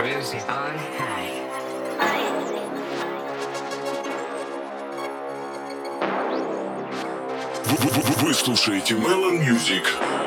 crazy. Вы слушаете Melon Music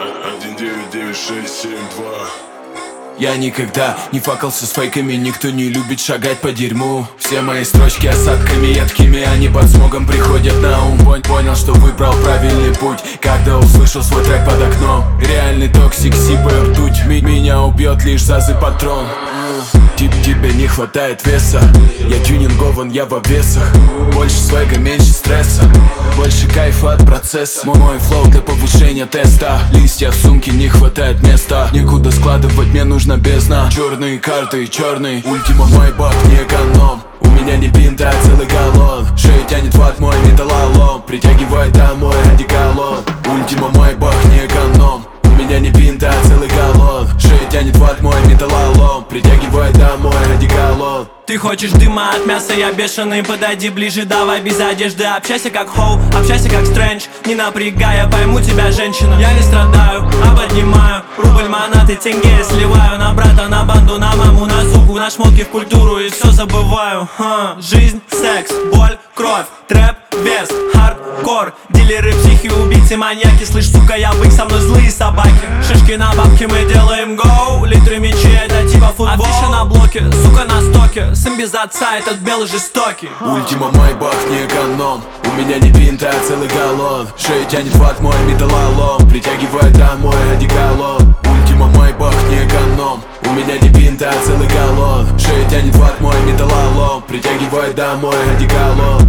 1996772. Я никогда не факался с фейками, никто не любит шагать по дерьму. Все мои строчки осадками едкими, они под смогом приходят на ум. Понял, что выбрал правильный путь, когда услышал свой трек под окном. Реальный токсик, сипая ртуть, меня убьет лишь зазы патрон. Тебе не хватает веса, я тюнингован, я в обвесах. Больше свега, меньше стресса, больше кайфа от процесса. Мой флоу для повышения теста. Листья в сумке, не хватает места. Некуда складывать, мне нужна бездна. Черные карты, черный ультима, майбах, не эконом. У меня не бинт, а целый галлон. Шею тянет в ад мой металлолом, притягивает домой одеколон. Ультима, майбах, не эконом. У меня не бинт, а целый галлон. Шею тянет в ад мой металлолом, притягивает домой одеколон. Ты хочешь дыма от мяса, я бешеный, подойди ближе, давай без одежды. Общайся как Хоу, общайся как Стрэндж. Не напрягай, я пойму тебя, женщина. Я не страдаю, а поднимаю рубль, монаты, тенге сливаю. На брата, на банду, на маму, на суку, на шмотки, в культуру и все забываю. Жизнь, секс, боль, кровь, трэп, верс, хардкор. Дилеры, психи, убийцы, маньяки. Слышь, сука, я бык, со мной злые собаки. Шишки на бабки, мы делаем гоу. Литры мечей, это типа футбол. Афиша на блоке, сука на стоке. Сын без отца, этот белый жестокий. Ультима, майбах, не эконом. У меня не бинт, а целый галлон. Шею тянет в ад мой металлолом, притягивает домой одеколон. Ультима, майбах, не эконом. У меня не бинт, а целый галлон. Шею тянет в ад мой металлолом, притягивает домой одеколон.